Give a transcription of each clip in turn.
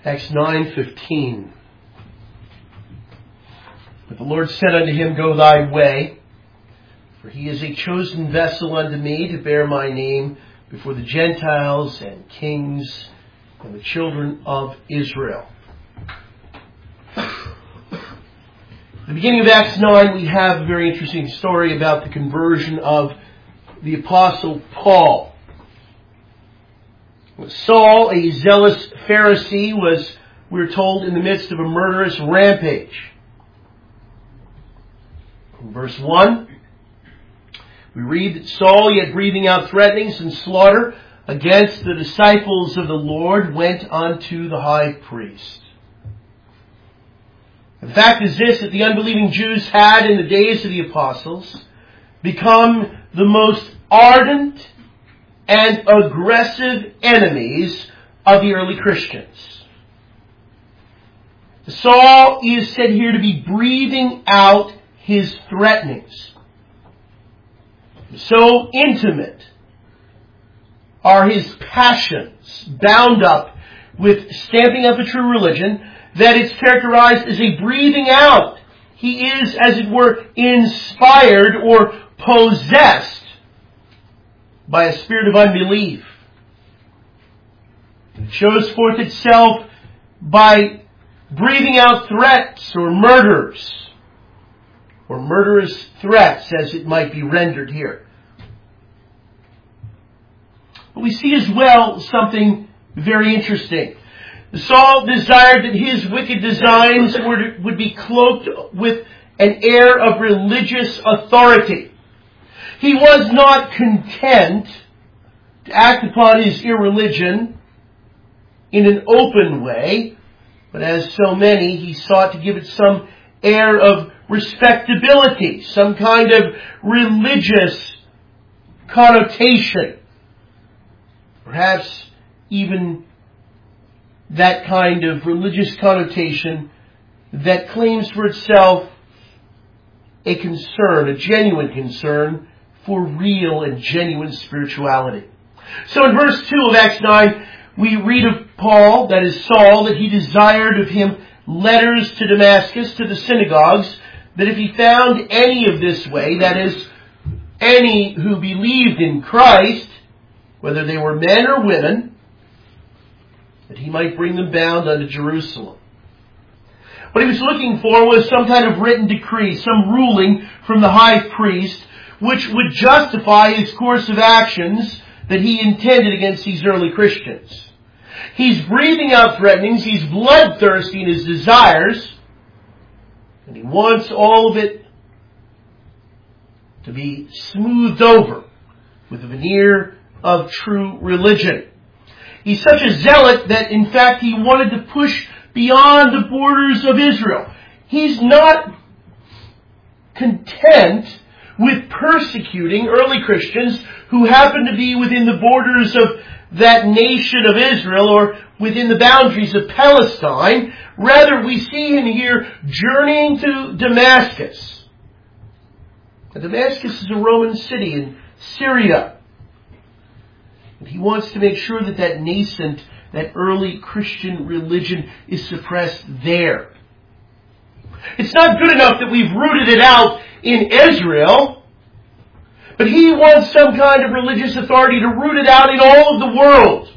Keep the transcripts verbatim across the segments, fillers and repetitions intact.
Acts nine fifteen. But the Lord said unto him, Go thy way, for he is a chosen vessel unto me to bear my name before the Gentiles and kings and the children of Israel. At the beginning of Acts nine, we have a very interesting story about the conversion of the Apostle Paul. Saul, a zealous Pharisee, was, we're told, in the midst of a murderous rampage. In verse one, we read that Saul, yet breathing out threatenings and slaughter against the disciples of the Lord, went unto the high priest. The fact is this, that the unbelieving Jews had, in the days of the apostles, become the most ardent and aggressive enemies of the early Christians. Saul is said here to be breathing out his threatenings. So intimate are his passions bound up with stamping up a true religion that it's characterized as a breathing out. He is, as it were, inspired or possessed by a spirit of unbelief. It shows forth itself by breathing out threats or murders, or murderous threats, as it might be rendered here. But we see as well something very interesting. Saul desired that his wicked designs were, would be cloaked with an air of religious authority. He was not content to act upon his irreligion in an open way, but as so many, he sought to give it some air of respectability, some kind of religious connotation. Perhaps even that kind of religious connotation that claims for itself a concern, a genuine concern for real and genuine spirituality. So in verse two of Acts nine, we read of Paul, that is Saul, that he desired of him letters to Damascus, to the synagogues, that if he found any of this way, that is, any who believed in Christ, whether they were men or women, that he might bring them bound unto Jerusalem. What he was looking for was some kind of written decree, some ruling from the high priest, which would justify his course of actions that he intended against these early Christians. He's breathing out threatenings, he's bloodthirsty in his desires, and he wants all of it to be smoothed over with a veneer of true religion. He's such a zealot that, in fact, he wanted to push beyond the borders of Israel. He's not content with persecuting early Christians who happen to be within the borders of that nation of Israel or within the boundaries of Palestine. Rather, we see him here journeying to Damascus. Now, Damascus is a Roman city in Syria. And he wants to make sure that that nascent, that early Christian religion is suppressed there. It's not good enough that we've rooted it out in Israel, but he wants some kind of religious authority to root it out in all of the world.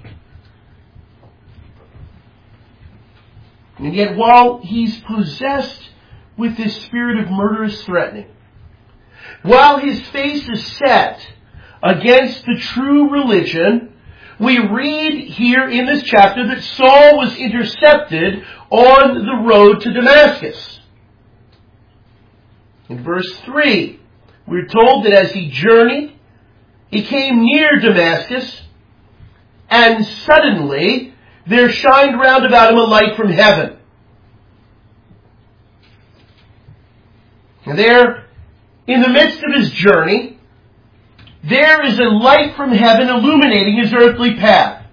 And yet, while he's possessed with this spirit of murderous threatening, while his face is set against the true religion, we read here in this chapter that Saul was intercepted on the road to Damascus. In verse three, we're told that as he journeyed, he came near Damascus, and suddenly there shined round about him a light from heaven. And there, in the midst of his journey, there is a light from heaven illuminating his earthly path.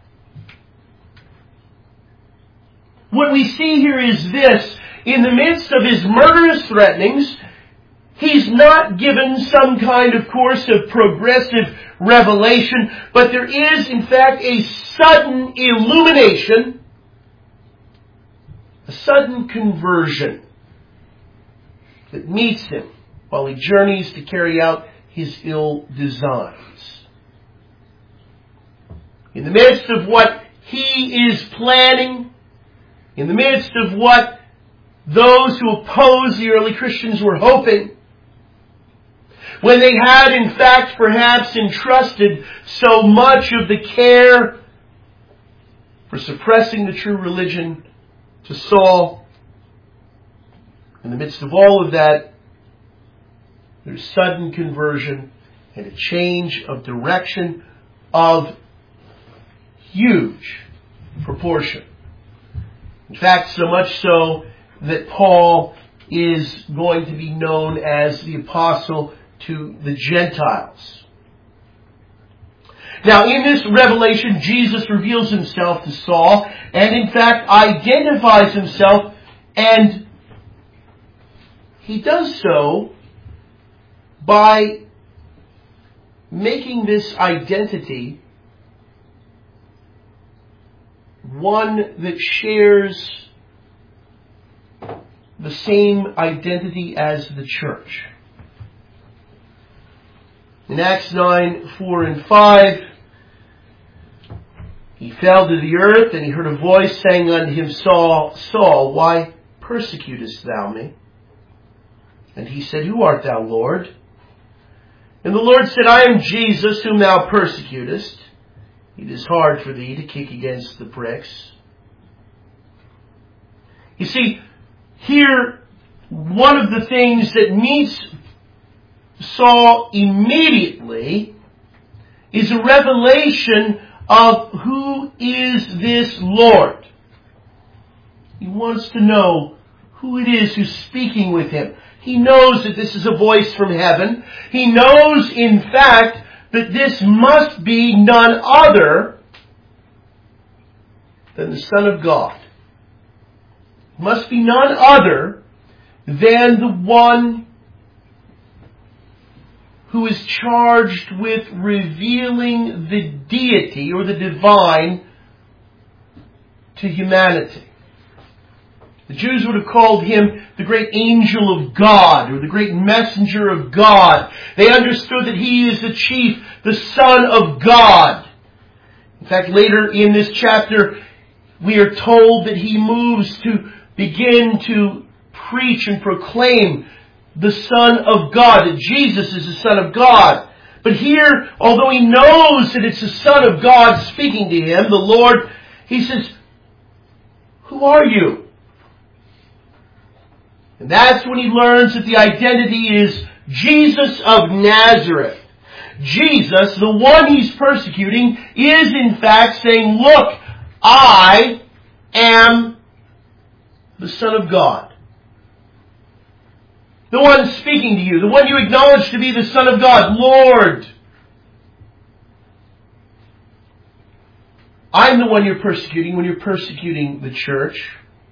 What we see here is this: in the midst of his murderous threatenings, he's not given some kind of course of progressive revelation, but there is, in fact, a sudden illumination a sudden conversion that meets him while he journeys to carry out his ill designs. In the midst of what he is planning, in the midst of what those who oppose the early Christians were hoping, when they had in fact perhaps entrusted so much of the care for suppressing the true religion to Saul, in the midst of all of that, there's sudden conversion and a change of direction of huge proportion. In fact, so much so that Paul is going to be known as the apostle to the Gentiles. Now, in this revelation, Jesus reveals himself to Saul and, in fact, identifies himself, and he does so by making this identity one that shares the same identity as the church. In Acts nine, four and five, he fell to the earth, and he heard a voice saying unto him, Saul, Saul, why persecutest thou me? And he said, Who art thou, Lord? And the Lord said, I am Jesus, whom thou persecutest. It is hard for thee to kick against the pricks. You see, here, one of the things that meets Saul immediately is a revelation of who is this Lord. He wants to know who it is who's speaking with him. He knows that this is a voice from heaven. He knows, in fact, that this must be none other than the Son of God. It must be none other than the one who is charged with revealing the deity or the divine to humanity. The Jews would have called him the great angel of God or the great messenger of God. They understood that he is the chief, the Son of God. In fact, later in this chapter, we are told that he moves to begin to preach and proclaim the Son of God, that Jesus is the Son of God. But here, although he knows that it's the Son of God speaking to him, the Lord, he says, Who are you? And that's when he learns that the identity is Jesus of Nazareth. Jesus, the one he's persecuting, is in fact saying, Look, I am the Son of God. The one speaking to you, the one you acknowledge to be the Son of God, Lord. I'm the one you're persecuting when you're persecuting the church.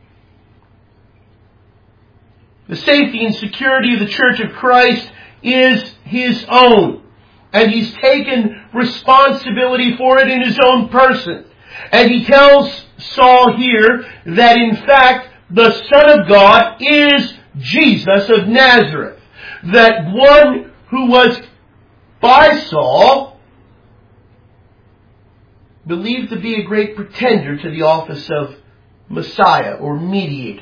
The safety and security of the Church of Christ is his own. And he's taken responsibility for it in his own person. And he tells Saul here that in fact the Son of God is Jesus of Nazareth. That one who was by Saul believed to be a great pretender to the office of Messiah or mediator.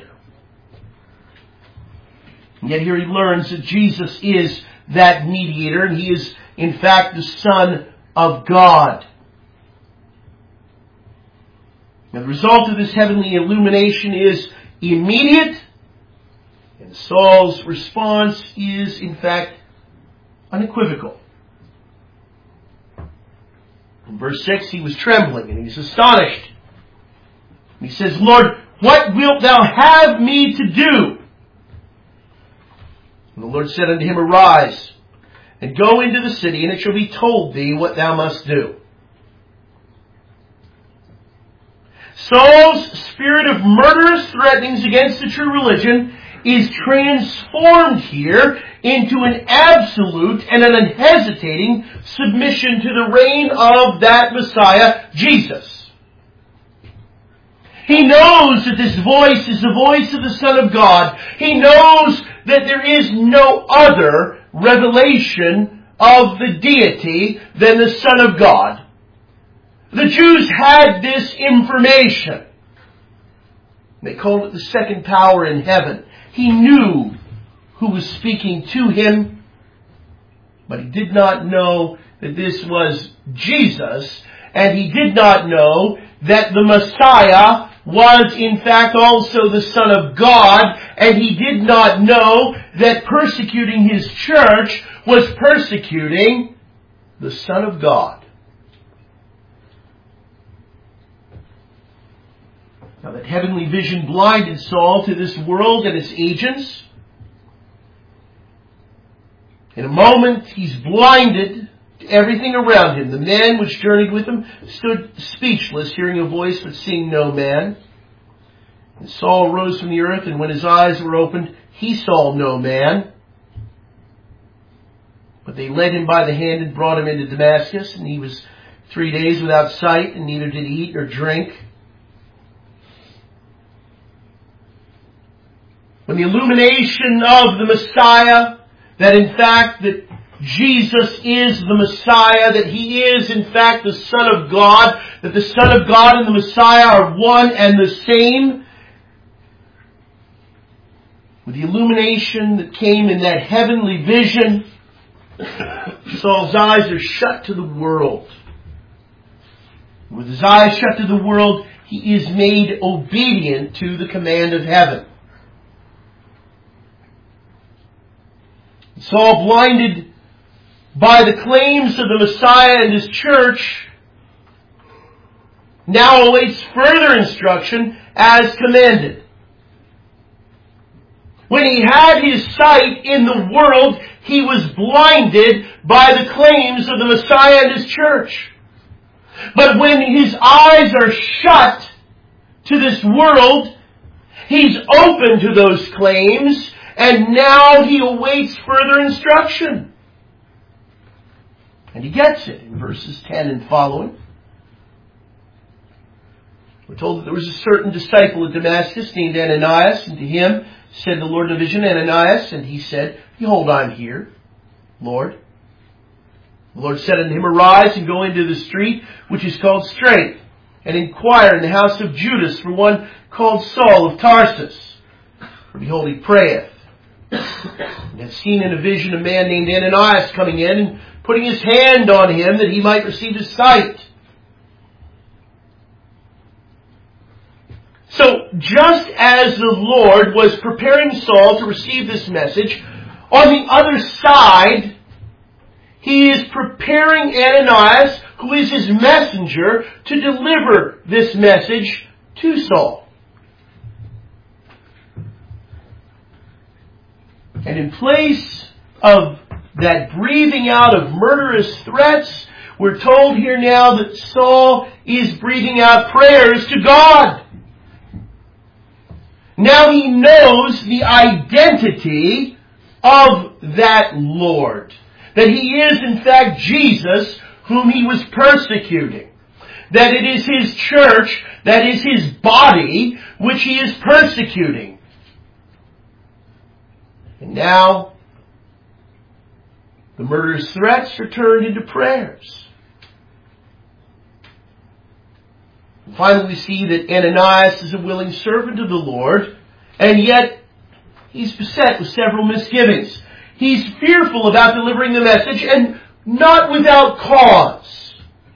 And yet here he learns that Jesus is that mediator, and he is in fact the Son of God. And the result of this heavenly illumination is immediate, and Saul's response is in fact unequivocal. In verse six, he was trembling and he was astonished. And he says, Lord, what wilt thou have me to do? And the Lord said unto him, Arise, and go into the city, and it shall be told thee what thou must do. Saul's spirit of murderous threatenings against the true religion is transformed here into an absolute and an unhesitating submission to the reign of that Messiah, Jesus. He knows that this voice is the voice of the Son of God. He knows that there is no other revelation of the deity than the Son of God. The Jews had this information. They called it the second power in heaven. He knew who was speaking to him, but he did not know that this was Jesus, and he did not know that the Messiah was in fact also the Son of God, and he did not know that persecuting his church was persecuting the Son of God. Now that heavenly vision blinded Saul to this world and its agents. In a moment, he's blinded to everything around him. The man which journeyed with him stood speechless, hearing a voice but seeing no man. And Saul rose from the earth, and when his eyes were opened, he saw no man. But they led him by the hand and brought him into Damascus, and he was three days without sight, and neither did he eat nor drink. When the illumination of the Messiah, that in fact that Jesus is the Messiah, that He is in fact the Son of God, that the Son of God and the Messiah are one and the same, with the illumination that came in that heavenly vision, Saul's eyes are shut to the world. With his eyes shut to the world, he is made obedient to the command of heaven. Saul, blinded by the claims of the Messiah and his church, now awaits further instruction as commanded. When he had his sight in the world, he was blinded by the claims of the Messiah and his church. But when his eyes are shut to this world, he's open to those claims, and now he awaits further instruction. And he gets it in verses ten and following. We're told that there was a certain disciple at Damascus named Ananias, and to him said the Lord in a vision, Ananias, and he said, Behold, I'm here, Lord. The Lord said unto him, Arise and go into the street which is called Straight, and inquire in the house of Judas for one called Saul of Tarsus. For behold, he prayeth. And had seen in a vision a man named Ananias coming in and putting his hand on him that he might receive his sight. So, just as the Lord was preparing Saul to receive this message, on the other side, He is preparing Ananias, who is His messenger, to deliver this message to Saul. And in place of that breathing out of murderous threats, we're told here now that Saul is breathing out prayers to God. Now he knows the identity of that Lord. That He is in fact Jesus whom He was persecuting. That it is His church, that is His body, which He is persecuting. And now, the murderous threats are turned into prayers. And finally, we see that Ananias is a willing servant of the Lord, and yet he's beset with several misgivings. He's fearful about delivering the message, and not without cause.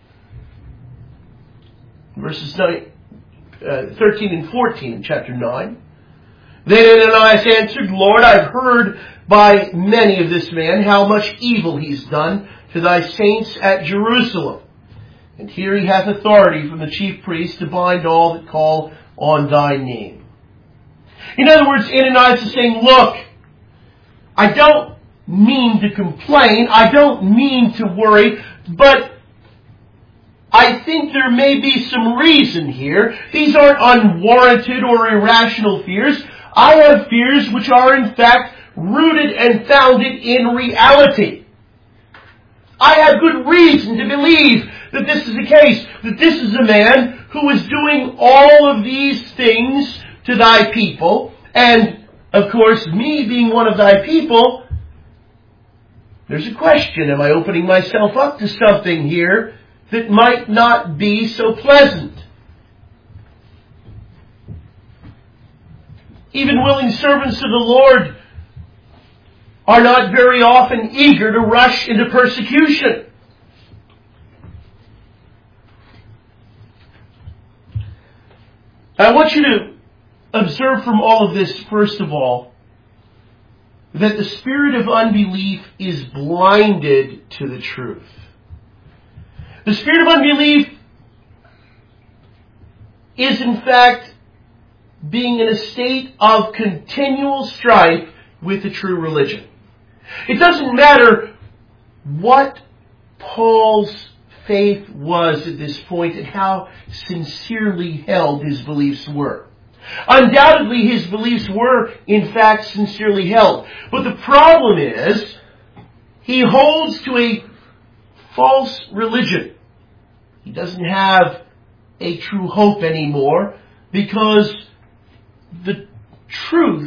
Verses nine, uh, thirteen and fourteen in chapter nine. Then Ananias answered, Lord, I've heard by many of this man how much evil he's done to thy saints at Jerusalem. And here he hath authority from the chief priest to bind all that call on thy name. In other words, Ananias is saying, look, I don't mean to complain, I don't mean to worry, but I think there may be some reason here. These aren't unwarranted or irrational fears. I have fears which are in fact rooted and founded in reality. I have good reason to believe that this is the case, that this is a man who is doing all of these things to thy people, and, of course, me being one of thy people, there's a question. Am I opening myself up to something here that might not be so pleasant? Even willing servants of the Lord are not very often eager to rush into persecution. I want you to observe from all of this, first of all, that the spirit of unbelief is blinded to the truth. The spirit of unbelief is, in fact, being in a state of continual strife with the true religion. It doesn't matter what Paul's faith was at this point and how sincerely held his beliefs were. Undoubtedly, his beliefs were, in fact, sincerely held. But the problem is, he holds to a false religion. He doesn't have a true hope anymore because the truth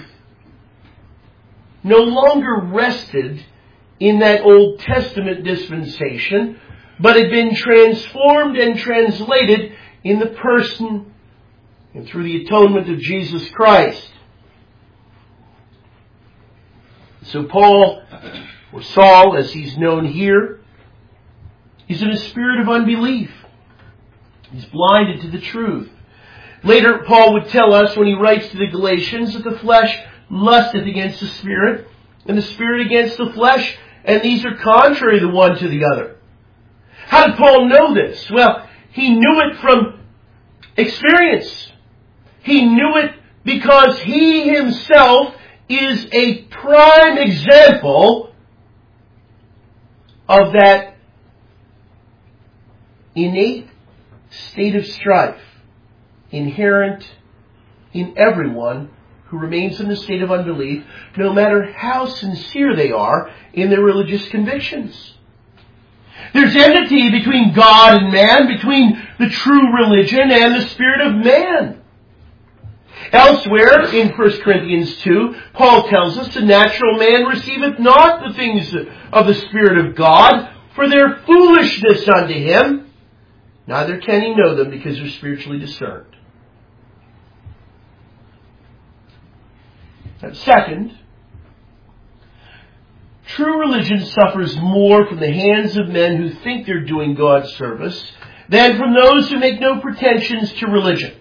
no longer rested in that Old Testament dispensation, but had been transformed and translated in the person and through the atonement of Jesus Christ. So Paul, or Saul as he's known here, is in a spirit of unbelief. He's blinded to the truth. Later, Paul would tell us when he writes to the Galatians that the flesh lusteth against the spirit, and the spirit against the flesh, and these are contrary the one to the other. How did Paul know this? Well, he knew it from experience. He knew it because he himself is a prime example of that innate state of strife inherent in everyone who remains in the state of unbelief, no matter how sincere they are in their religious convictions. There's enmity between God and man, between the true religion and the spirit of man. Elsewhere, in First Corinthians two, Paul tells us, the natural man receiveth not the things of the Spirit of God, for their foolishness unto him, neither can he know them because they're spiritually discerned. And second, true religion suffers more from the hands of men who think they're doing God's service than from those who make no pretensions to religion.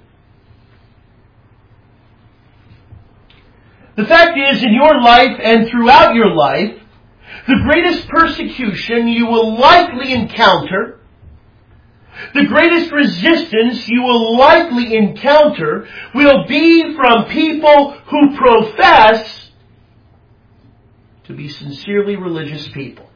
The fact is, in your life and throughout your life, the greatest persecution you will likely encounter, the greatest resistance you will likely encounter, will be from people who profess to be sincerely religious people.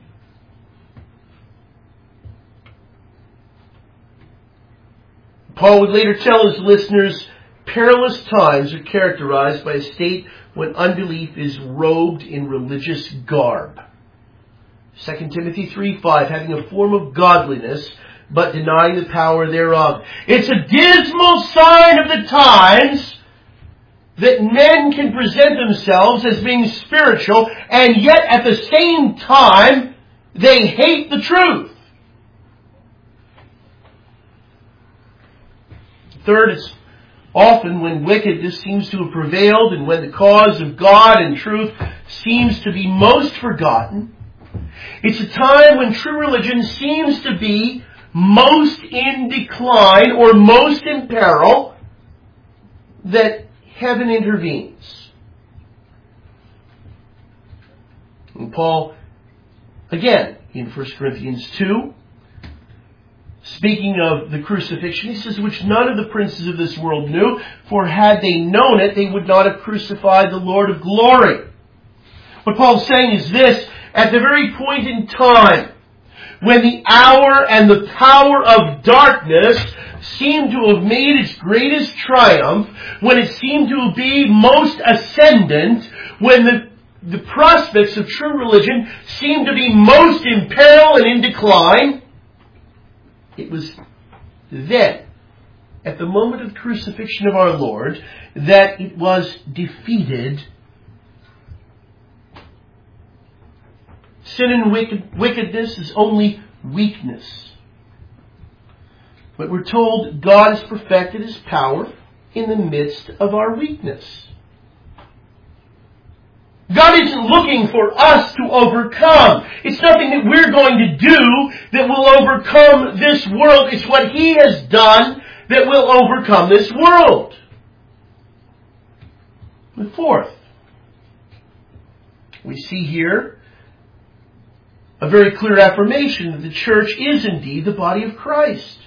Paul would later tell his listeners, perilous times are characterized by a state when unbelief is robed in religious garb. Second Timothy three five, having a form of godliness, but denying the power thereof. It's a dismal sign of the times that men can present themselves as being spiritual, and yet at the same time, they hate the truth. Third, it's often when wickedness seems to have prevailed and when the cause of God and truth seems to be most forgotten, it's a time when true religion seems to be most in decline or most in peril, that heaven intervenes. And Paul, again, in First Corinthians two, speaking of the crucifixion, he says, which none of the princes of this world knew, for had they known it, they would not have crucified the Lord of glory. What Paul's saying is this: at the very point in time when the hour and the power of darkness seemed to have made its greatest triumph, when it seemed to be most ascendant, when the, the prospects of true religion seemed to be most in peril and in decline, it was then at the moment of the crucifixion of our Lord, that it was defeated. Sin and wicked, wickedness is only weakness. But we're told God has perfected His power in the midst of our weakness. God isn't looking for us to overcome. It's nothing that we're going to do that will overcome this world. It's what He has done that will overcome this world. And fourth, we see here a very clear affirmation that the church is indeed the body of Christ.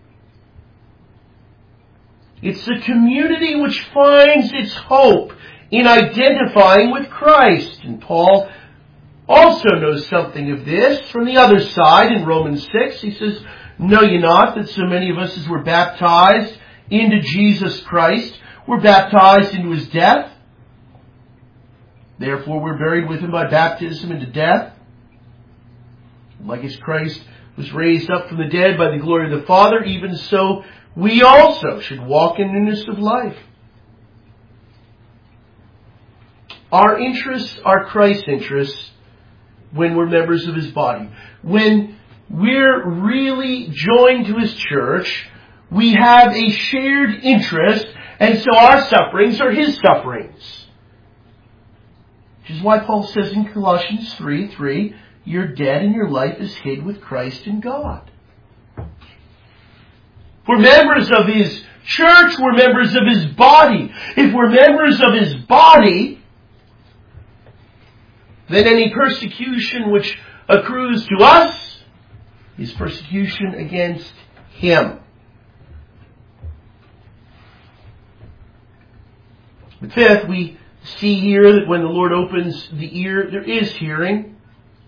It's the community which finds its hope in identifying with Christ. And Paul also knows something of this from the other side in Romans six. He says, "Know ye not that so many of us as were baptized into Jesus Christ were baptized into His death? Therefore we're buried with Him by baptism into death. Like as Christ was raised up from the dead by the glory of the Father, even so we also should walk in newness of life." Our interests are Christ's interests when we're members of His body. When we're really joined to His church, we have a shared interest, and so our sufferings are His sufferings. Which is why Paul says in Colossians three three, "You're dead and your life is hid with Christ in God." We're members of His church. We're members of His body. If we're members of His body, then any persecution which accrues to us is persecution against Him. But fifth, we see here that when the Lord opens the ear, there is hearing.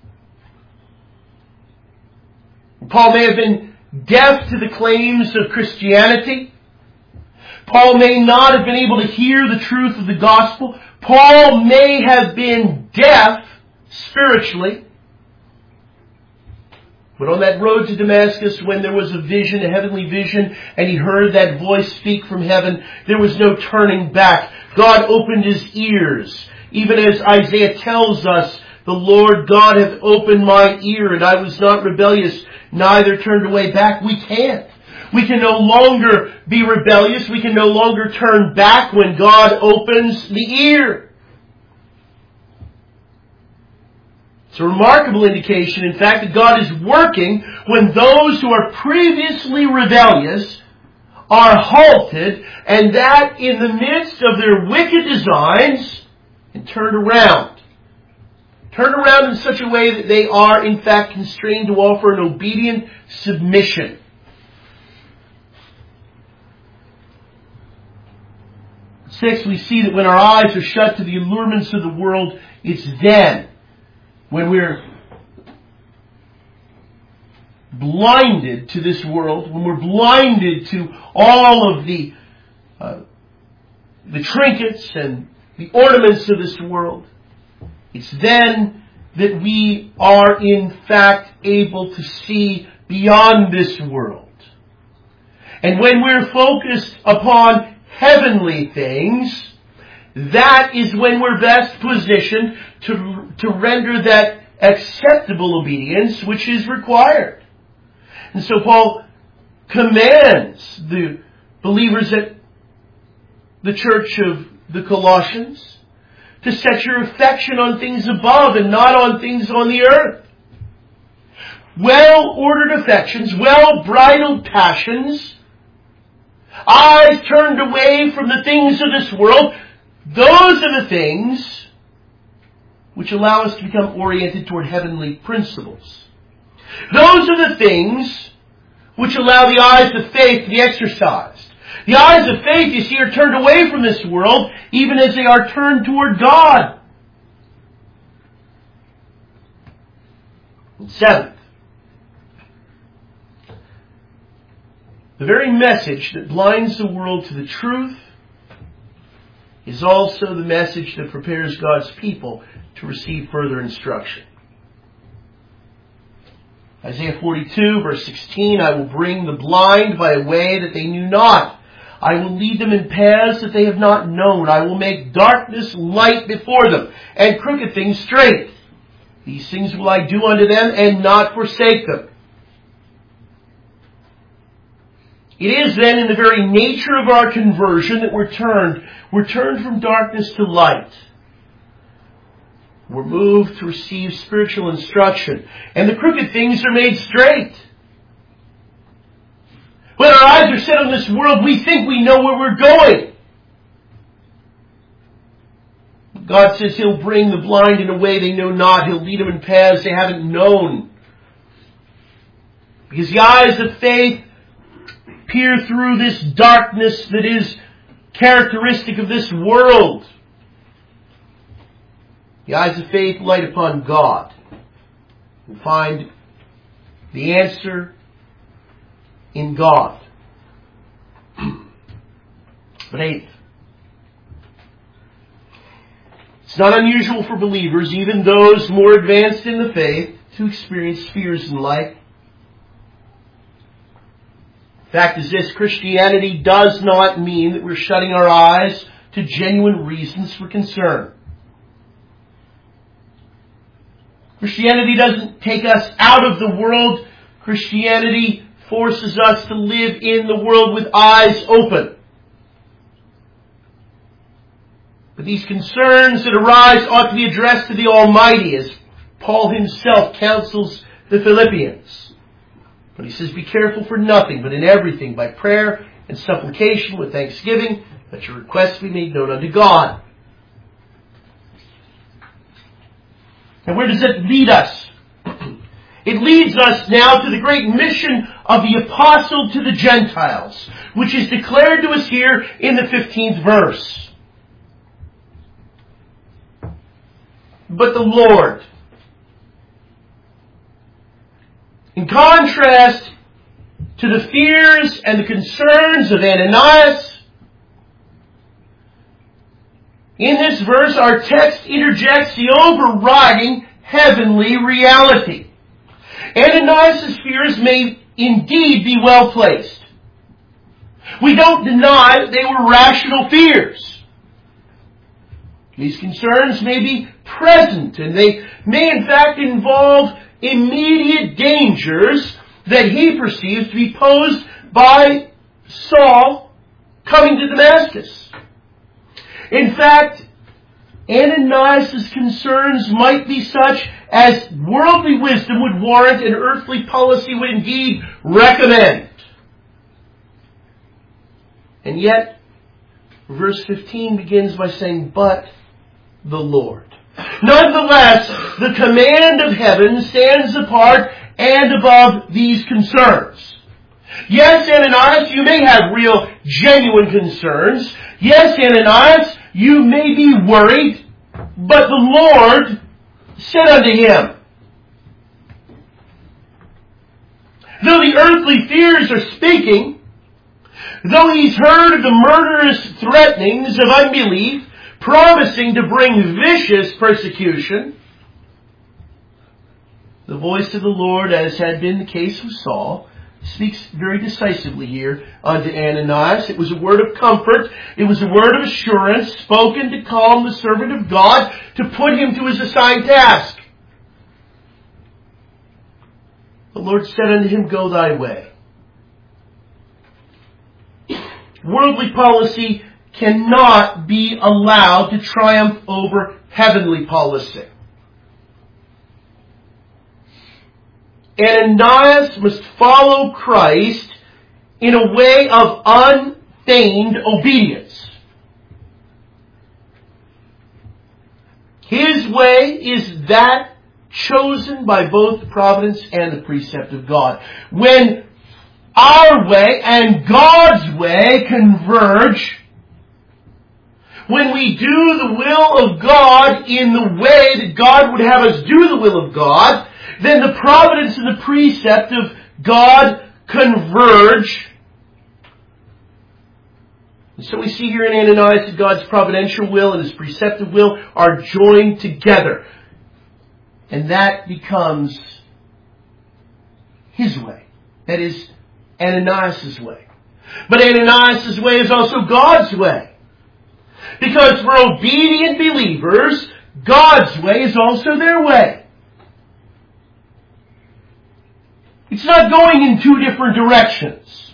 Paul may have been deaf to the claims of Christianity. Paul may not have been able to hear the truth of the gospel. Paul may have been deaf spiritually. But on that road to Damascus, when there was a vision, a heavenly vision, and he heard that voice speak from heaven, there was no turning back. God opened his ears. Even as Isaiah tells us, "The Lord God hath opened mine ear, and I was not rebellious, neither turned away back." We can't. We can no longer be rebellious. We can no longer turn back when God opens the ear. It's a remarkable indication, in fact, that God is working when those who are previously rebellious are halted, and that in the midst of their wicked designs, and turned around. Turned around in such a way that they are, in fact, constrained to offer an obedient submission. Six, we see that when our eyes are shut to the allurements of the world, it's then when we're blinded to this world, when we're blinded to all of the uh, the trinkets and the ornaments of this world, it's then that we are in fact able to see beyond this world. And when we're focused upon heavenly things, that is when we're best positioned to, to render that acceptable obedience which is required. And so Paul commands the believers at the church of the Colossians to set your affection on things above and not on things on the earth. Well-ordered affections, well-bridled passions, eyes turned away from the things of this world, those are the things which allow us to become oriented toward heavenly principles. Those are the things which allow the eyes of faith to be exercised. The eyes of faith, you see, are turned away from this world, even as they are turned toward God. And seventh, the very message that blinds the world to the truth is also the message that prepares God's people to receive further instruction. Isaiah forty-two, verse sixteen, "I will bring the blind by a way that they knew not, I will lead them in paths that they have not known. I will make darkness light before them, and crooked things straight. These things will I do unto them, and not forsake them. It is then in the very nature of our conversion that we're turned. We're turned from darkness to light. We're moved to receive spiritual instruction. And the crooked things are made straight. When our eyes are set on this world, we think we know where we're going. God says He'll bring the blind in a way they know not. He'll lead them in paths they haven't known. Because the eyes of faith peer through this darkness that is characteristic of this world. The eyes of faith light upon God and find the answer in God. But eighth, it's not unusual for believers, even those more advanced in the faith, to experience fears in life. The fact is this: Christianity does not mean that we're shutting our eyes to genuine reasons for concern. Christianity doesn't take us out of the world. Christianity forces us to live in the world with eyes open. But these concerns that arise ought to be addressed to the Almighty, as Paul himself counsels the Philippians. But he says, be careful for nothing, but in everything, by prayer and supplication with thanksgiving, that your requests be made known unto God. And where does it lead us? It leads us now to the great mission of the apostle to the Gentiles, which is declared to us here in the fifteenth verse. But the Lord, in contrast to the fears and the concerns of Ananias, in this verse our text interjects the overriding heavenly reality. Ananias' fears may indeed be well placed. We don't deny that they were rational fears. These concerns may be present, and they may in fact involve immediate dangers that he perceives to be posed by Saul coming to Damascus. In fact, Ananias' concerns might be such as worldly wisdom would warrant and earthly policy would indeed recommend. And yet, verse fifteen begins by saying, but the Lord. Nonetheless, the command of heaven stands apart and above these concerns. Yes, Ananias, you may have real, genuine concerns. Yes, Ananias, you may be worried, but the Lord said unto him, though the earthly fears are speaking, though he's heard of the murderous threatenings of unbelief, promising to bring vicious persecution, the voice of the Lord, as had been the case with Saul, speaks very decisively here unto Ananias. It was a word of comfort. It was a word of assurance spoken to calm the servant of God, to put him to his assigned task. The Lord said unto him, go thy way. Worldly policy cannot be allowed to triumph over heavenly policy. Ananias must follow Christ in a way of unfeigned obedience. His way is that chosen by both the providence and the precept of God. When our way and God's way converge, when we do the will of God in the way that God would have us do the will of God, then the providence and the precept of God converge. And so we see here in Ananias that God's providential will and His preceptive will are joined together. And that becomes His way. That is Ananias' way. But Ananias' way is also God's way. Because for obedient believers, God's way is also their way. It's not going in two different directions.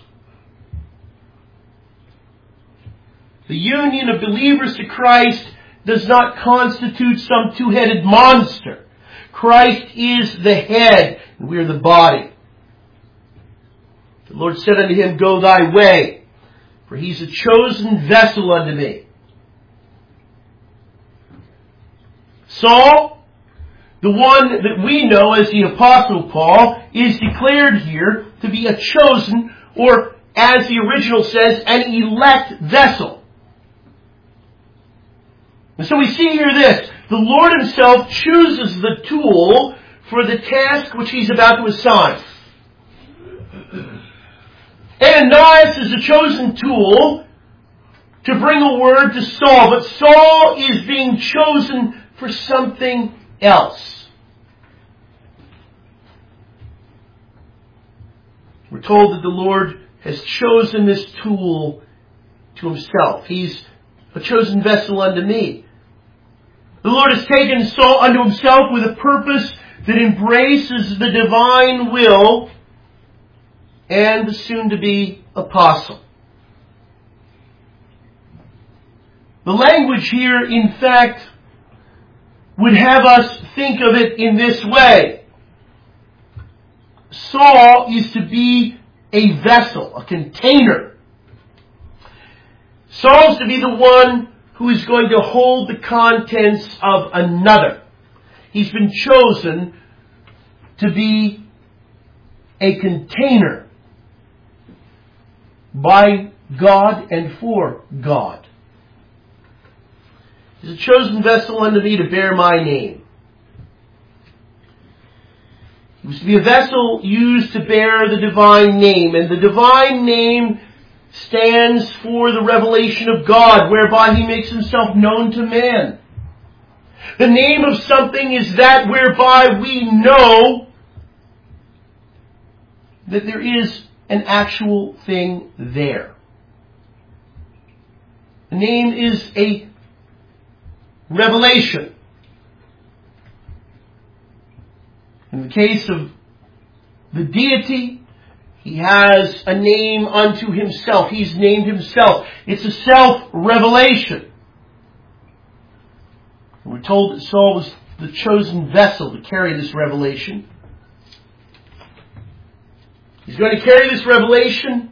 The union of believers to Christ does not constitute some two-headed monster. Christ is the head, and we are the body. The Lord said unto him, Go thy way, for he's a chosen vessel unto me. Saul, the one that we know as the Apostle Paul, is declared here to be a chosen, or as the original says, an elect vessel. And so we see here this. The Lord himself chooses the tool for the task which he's about to assign. Ananias is a chosen tool to bring a word to Saul, but Saul is being chosen for something else. We're told that the Lord has chosen this tool to himself. He's a chosen vessel unto me. The Lord has taken Saul unto himself with a purpose that embraces the divine will and the soon-to-be apostle. The language here, in fact, would have us think of it in this way. Saul is to be a vessel, a container. Saul's to be the one who is going to hold the contents of another. He's been chosen to be a container by God and for God. He's a chosen vessel unto me to bear my name. He was to be a vessel used to bear the divine name, and the divine name stands for the revelation of God, whereby he makes himself known to man. The name of something is that whereby we know that there is an actual thing there. The name is a revelation. In the case of the deity, he has a name unto himself. He's named himself. It's a self-revelation. We're told that Saul was the chosen vessel to carry this revelation. He's going to carry this revelation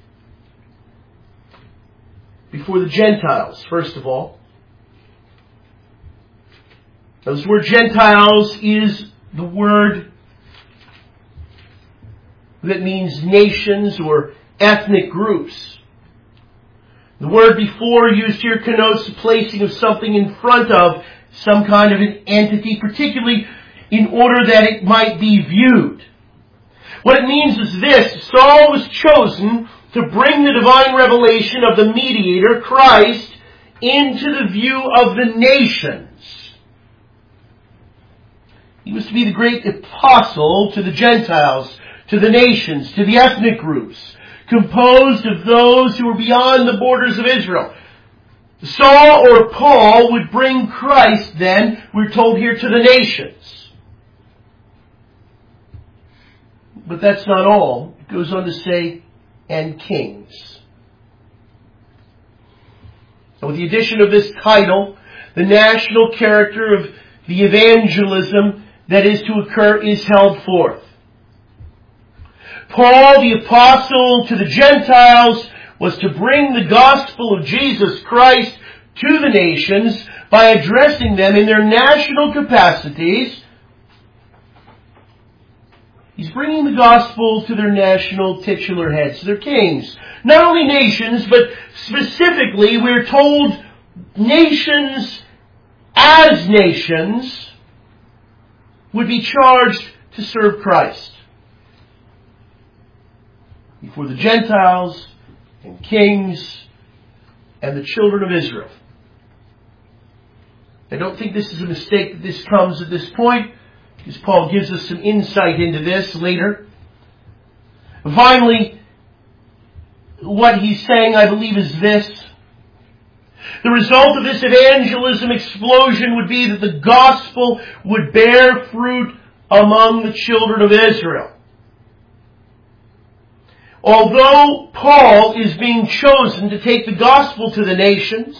before the Gentiles, first of all. Now, this word Gentiles is the word that means nations or ethnic groups. The word before used here connotes the placing of something in front of some kind of an entity, particularly in order that it might be viewed. What it means is this: Saul was chosen to bring the divine revelation of the mediator, Christ, into the view of the nations. He was to be the great apostle to the Gentiles, to the nations, to the ethnic groups, composed of those who were beyond the borders of Israel. Saul or Paul would bring Christ then, we're told here, to the nations. But that's not all. It goes on to say, and kings. And with the addition of this title, the national character of the evangelism that is to occur is held forth. Paul, the apostle to the Gentiles, was to bring the gospel of Jesus Christ to the nations by addressing them in their national capacities. He's bringing the gospel to their national titular heads, their kings. Not only nations, but specifically we're told nations as nations would be charged to serve Christ before the Gentiles and kings and the children of Israel. I don't think this is a mistake that this comes at this point, because Paul gives us some insight into this later. Finally, what he's saying, I believe, is this. The result of this evangelism explosion would be that the gospel would bear fruit among the children of Israel. Although Paul is being chosen to take the gospel to the nations,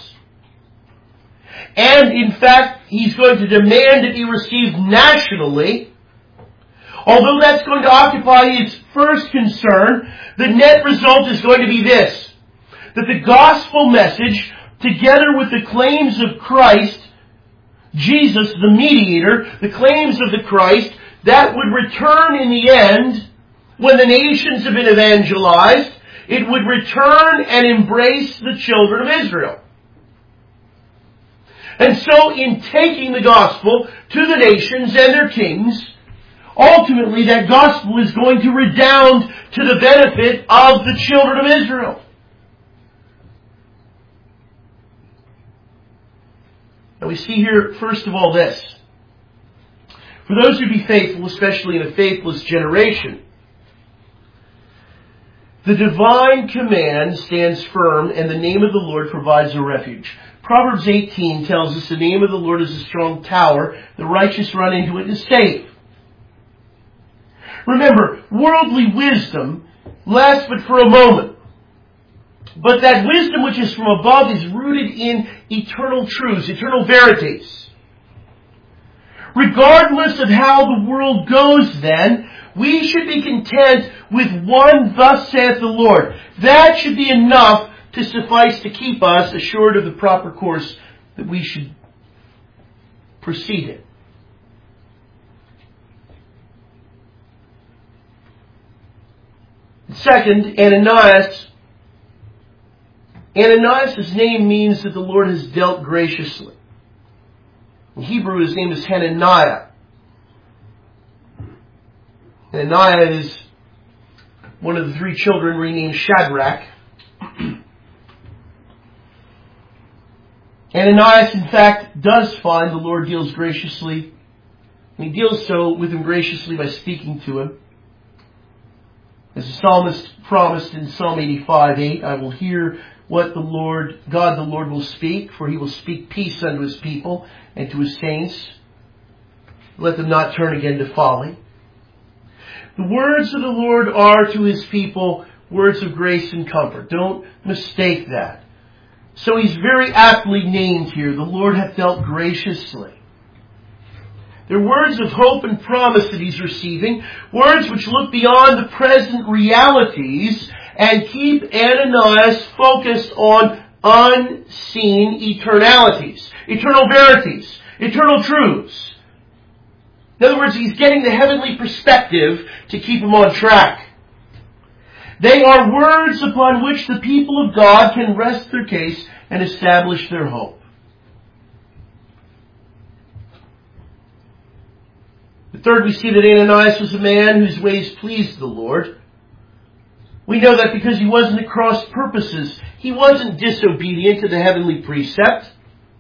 and in fact he's going to demand it be received nationally, although that's going to occupy his first concern, the net result is going to be this: that the gospel message, together with the claims of Christ, Jesus, the mediator, the claims of the Christ, that would return in the end, when the nations have been evangelized, it would return and embrace the children of Israel. And so in taking the gospel to the nations and their kings, ultimately that gospel is going to redound to the benefit of the children of Israel. Now we see here, first of all, this. For those who be faithful, especially in a faithless generation, the divine command stands firm, and the name of the Lord provides a refuge. Proverbs eighteen tells us the name of the Lord is a strong tower. The righteous run into it and is safe. Remember, worldly wisdom lasts but for a moment. But that wisdom which is from above is rooted in eternal truths, eternal verities. Regardless of how the world goes then, we should be content with one "thus saith the Lord." That should be enough to suffice to keep us assured of the proper course that we should proceed in. Second, Ananias. Ananias' name means that the Lord has dealt graciously. In Hebrew, his name is Hananiah. Hananiah is one of the three children renamed Shadrach. Ananias, in fact, does find the Lord deals graciously. And he deals so with him graciously by speaking to him. As the psalmist promised in Psalm eighty-five eight, I will hear what the Lord, God the Lord will speak, for he will speak peace unto his people and to his saints. Let them not turn again to folly. The words of the Lord are to his people words of grace and comfort. Don't mistake that. So he's very aptly named here. The Lord hath dealt graciously. They're words of hope and promise that he's receiving. Words which look beyond the present realities and keep Ananias focused on unseen eternalities, eternal verities, eternal truths. In other words, he's getting the heavenly perspective to keep him on track. They are words upon which the people of God can rest their case and establish their hope. The third, we see that Ananias was a man whose ways pleased the Lord. We know that because he wasn't at cross purposes. He wasn't disobedient to the heavenly precept.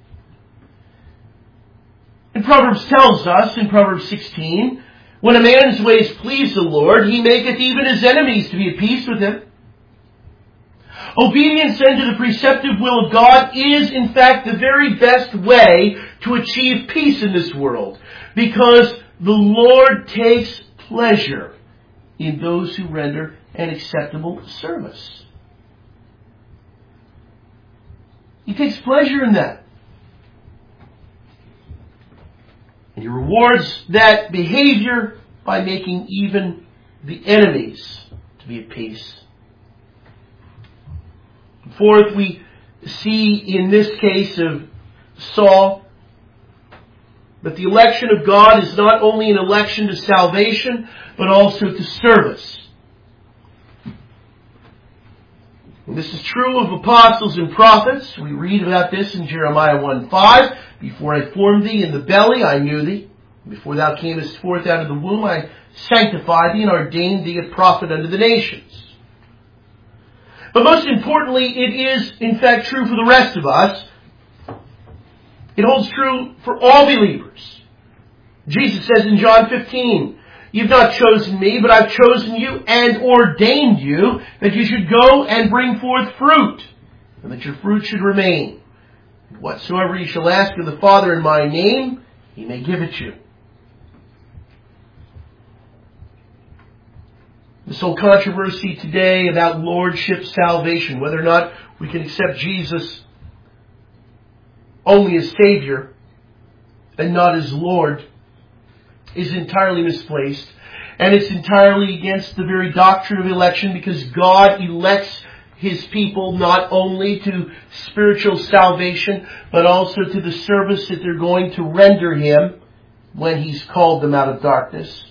And Proverbs tells us in Proverbs sixteen, when a man's ways please the Lord, he maketh even his enemies to be at peace with him. Obedience then to the preceptive will of God is in fact the very best way to achieve peace in this world, because the Lord takes pleasure in those who render an acceptable service. He takes pleasure in that. And he rewards that behavior by making even the enemies to be at peace. Fourth, we see in this case of Saul that the election of God is not only an election to salvation, but also to service. And this is true of apostles and prophets. We read about this in Jeremiah one five. Before I formed thee in the belly, I knew thee. Before thou camest forth out of the womb, I sanctified thee and ordained thee a prophet unto the nations. But most importantly, it is in fact true for the rest of us. It holds true for all believers. Jesus says in John fifteen, You've not chosen me, but I've chosen you and ordained you that you should go and bring forth fruit, and that your fruit should remain. Whatsoever you shall ask of the Father in my name, He may give it you. This whole controversy today about lordship salvation, whether or not we can accept Jesus only as Savior and not as Lord, is entirely misplaced. And it's entirely against the very doctrine of election, because God elects His people not only to spiritual salvation, but also to the service that they're going to render Him when He's called them out of darkness.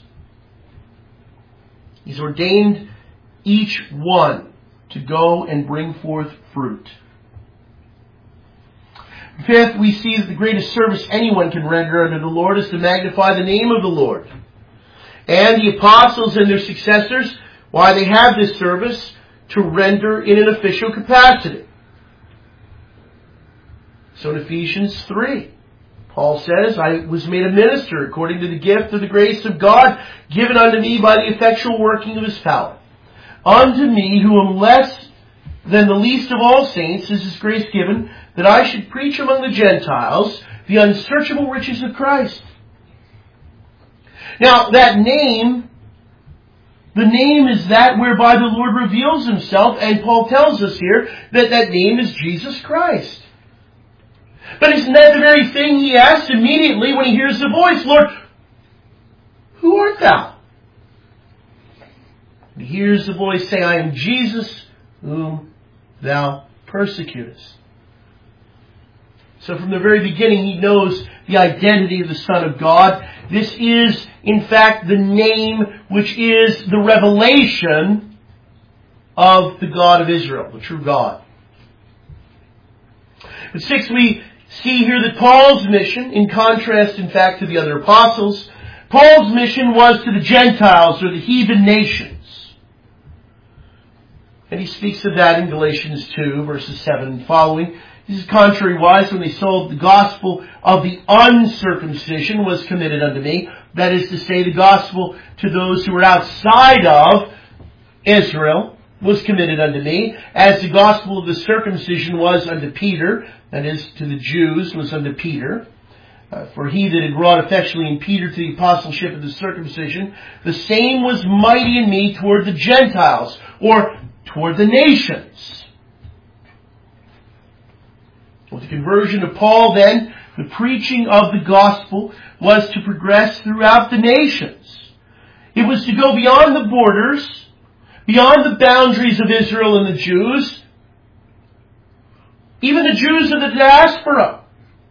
He's ordained each one to go and bring forth fruit. Fifth, we see that the greatest service anyone can render unto the Lord is to magnify the name of the Lord. And the apostles and their successors, why they have this service, to render in an official capacity. So in Ephesians three, Paul says, I was made a minister according to the gift of the grace of God given unto me by the effectual working of His power. Unto me, who am less than the least of all saints, is His grace given, that I should preach among the Gentiles the unsearchable riches of Christ. Now, that name, the name is that whereby the Lord reveals Himself, and Paul tells us here that that name is Jesus Christ. But isn't that the very thing he asks immediately when he hears the voice? Lord, who art thou? He hears the voice say, I am Jesus whom thou persecutest. So from the very beginning he knows the identity of the Son of God. This is, in fact, the name which is the revelation of the God of Israel, the true God. But six, we see here that Paul's mission, in contrast, in fact, to the other apostles, Paul's mission was to the Gentiles, or the heathen nations. And he speaks of that in Galatians two, verses seven and following. This is contrary-wise, when they saw the gospel of the uncircumcision was committed unto me. That is to say, the gospel to those who were outside of Israel was committed unto me, as the gospel of the circumcision was unto Peter, that is, to the Jews, was unto Peter. Uh, for he that had wrought effectually in Peter to the apostleship of the circumcision, the same was mighty in me toward the Gentiles, or toward the nations. With the conversion of Paul, then, the preaching of the gospel was to progress throughout the nations. It was to go beyond the borders, beyond the boundaries of Israel and the Jews, even the Jews of the diaspora.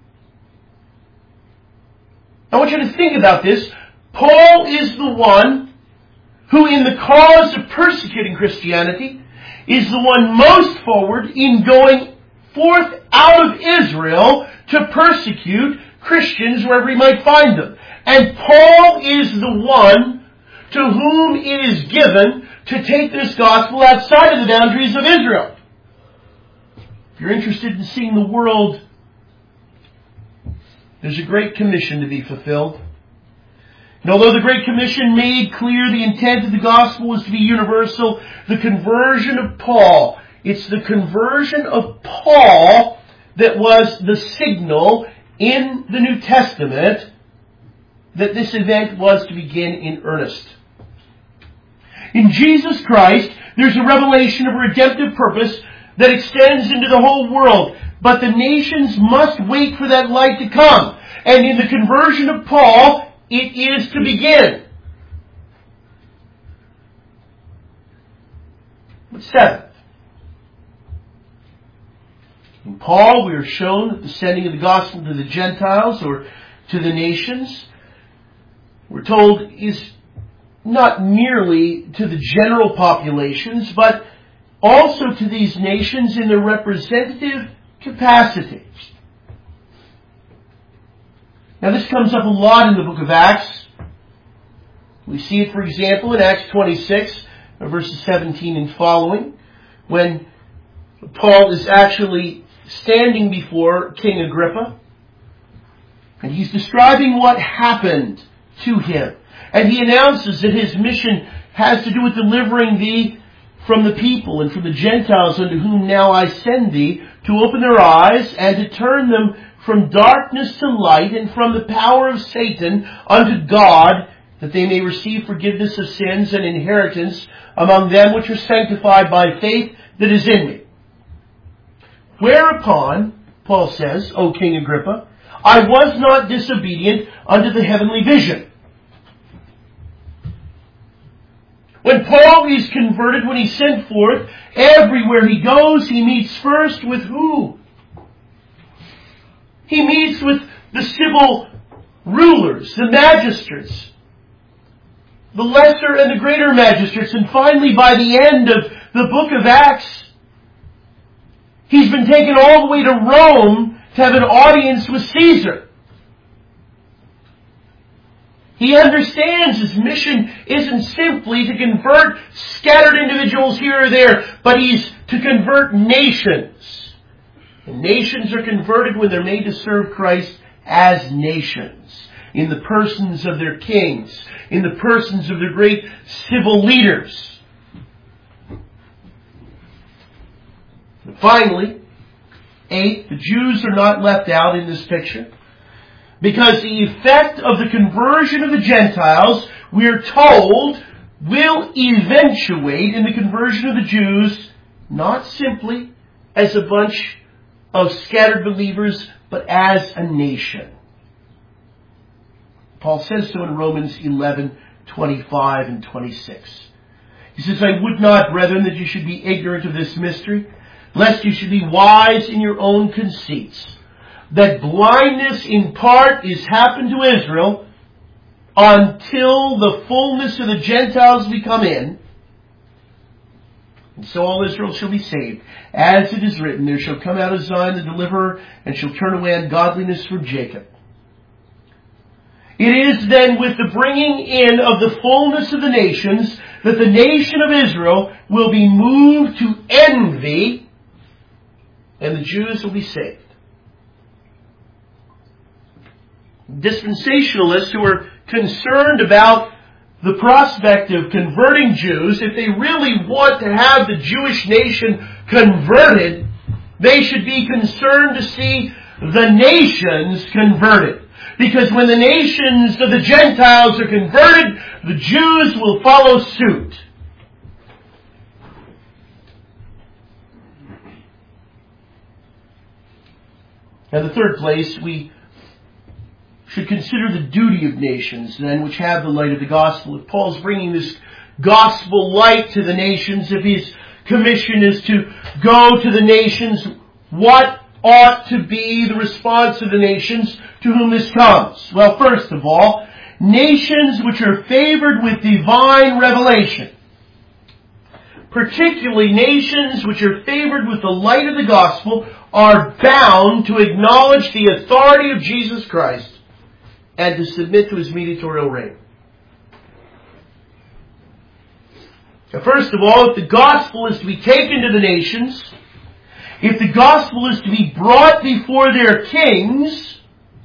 I want you to think about this. Paul is the one who, in the cause of persecuting Christianity, is the one most forward in going forth out of Israel to persecute Christians wherever he might find them. And Paul is the one to whom it is given to take this gospel outside of the boundaries of Israel. If you're interested in seeing the world, there's a Great Commission to be fulfilled. And although the Great Commission made clear the intent of the gospel was to be universal, the conversion of Paul, it's the conversion of Paul that was the signal in the New Testament that this event was to begin in earnest. In Jesus Christ, there's a revelation of a redemptive purpose that extends into the whole world. But the nations must wait for that light to come. And in the conversion of Paul, it is to begin. But seventh, in Paul, we are shown that the sending of the gospel to the Gentiles, or to the nations, we're told is not merely to the general populations, but also to these nations in their representative capacities. Now this comes up a lot in the book of Acts. We see it, for example, in Acts twenty-six, verses seventeen and following, when Paul is actually standing before King Agrippa, and he's describing what happened to him. And he announces that his mission has to do with delivering thee from the people and from the Gentiles unto whom now I send thee, to open their eyes and to turn them from darkness to light and from the power of Satan unto God, that they may receive forgiveness of sins and inheritance among them which are sanctified by faith that is in me. Whereupon, Paul says, O King Agrippa, I was not disobedient unto the heavenly vision. When Paul is converted, when he's sent forth, everywhere he goes, he meets first with who? He meets with the civil rulers, the magistrates, the lesser and the greater magistrates. And finally, by the end of the book of Acts, he's been taken all the way to Rome to have an audience with Caesar. He understands his mission isn't simply to convert scattered individuals here or there, but he's to convert nations. And nations are converted when they're made to serve Christ as nations, in the persons of their kings, in the persons of their great civil leaders. And finally, eight, the Jews are not left out in this picture, because the effect of the conversion of the Gentiles, we're told, will eventuate in the conversion of the Jews, not simply as a bunch of scattered believers, but as a nation. Paul says so in Romans eleven, twenty-five and twenty-six. He says, I would not, brethren, that you should be ignorant of this mystery, lest you should be wise in your own conceits, that blindness in part is happened to Israel until the fullness of the Gentiles be come in, and so all Israel shall be saved. As it is written, there shall come out of Zion the deliverer, and shall turn away ungodliness from Jacob. It is then with the bringing in of the fullness of the nations that the nation of Israel will be moved to envy, and the Jews will be saved. Dispensationalists who are concerned about the prospect of converting Jews, if they really want to have the Jewish nation converted, they should be concerned to see the nations converted. Because when the nations of the Gentiles are converted, the Jews will follow suit. Now, the third place, we should consider the duty of nations, then, which have the light of the gospel. If Paul's bringing this gospel light to the nations, if his commission is to go to the nations, what ought to be the response of the nations to whom this comes? Well, first of all, nations which are favored with divine revelation, particularly nations which are favored with the light of the gospel, are bound to acknowledge the authority of Jesus Christ and to submit to his mediatorial reign. Now, first of all, if the gospel is to be taken to the nations, if the gospel is to be brought before their kings,